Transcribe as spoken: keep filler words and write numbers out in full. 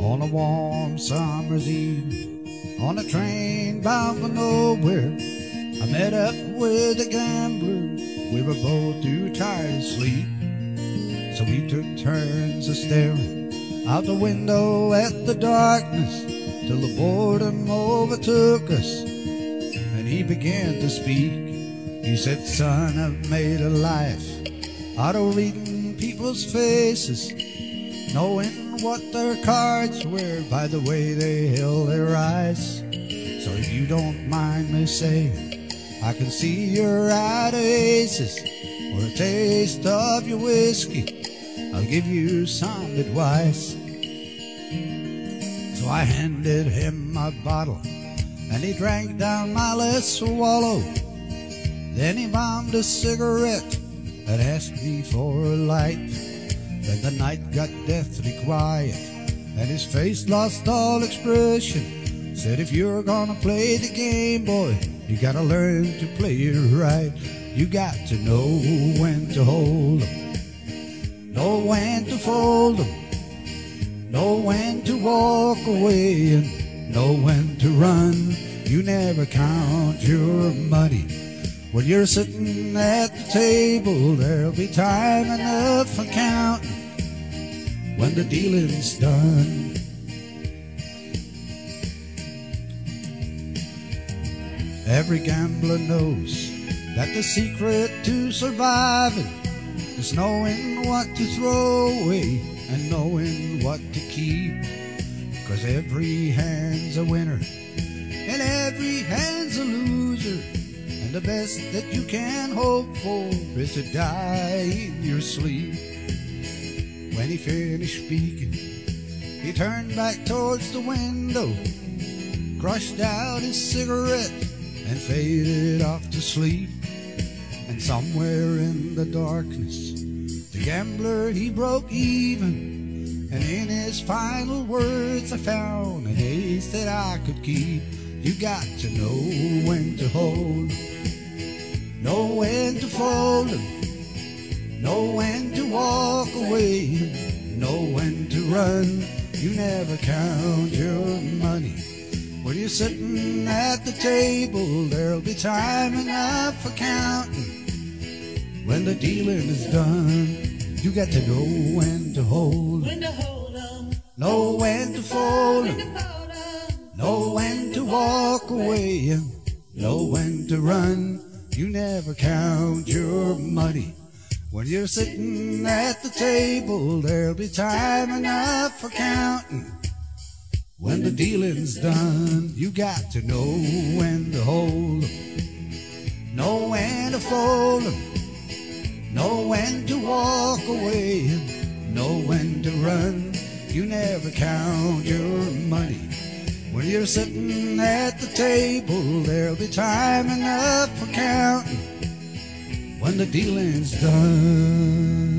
On a warm summer's eve, on a train bound for nowhere, I met up with a gambler. We were both too tired to sleep, so we took turns of staring out the window at the darkness till the boredom overtook us, and he began to speak. He said, "Son, I've made a life out of reading people's faces, knowing what their cards were by the way they held their eyes. So if you don't mind me saying, I can see you're out of aces. For a taste of your whiskey, I'll give you some advice." So I handed him my bottle, and he drank down my last swallow. Then he bombed a cigarette and asked me for a light. Then the night got deathly quiet, and his face lost all expression. Said, "If you're gonna play the game, boy, you gotta learn to play it right. You got to know when to hold 'em, know when to fold 'em, know when to walk away, and know when to run. You never count your money. When you're sitting at the table, there'll be time enough for counting when the dealing's done." Every gambler knows that the secret to surviving is knowing what to throw away and knowing what to keep. 'Cause every hand's a winner and every hand's a loser, and the best that you can hope for is to die in your sleep. When he finished speaking, he turned back towards the window, crushed out his cigarette, and faded off to sleep. And somewhere in the darkness, the gambler, he broke even, and in his final words I found an ace that I could keep. You got to know when to hold 'em, know when to fold 'em, know when to walk away, know when to run. You never count your money. When you're sitting at the table, there'll be time enough for counting when the dealing is done. You got to know when to hold 'em, When to hold 'em, know when to fold when to 'em, fold 'em, know when to walk away, and know when to run. You never count your money. When you're sitting at the table, there'll be time enough for counting when the dealing's done. You got to know when to hold 'em, know when to fold 'em, know when to walk away, and know when to run. You never count your money. When you're sitting at the table, there'll be time enough for counting when the dealing's done.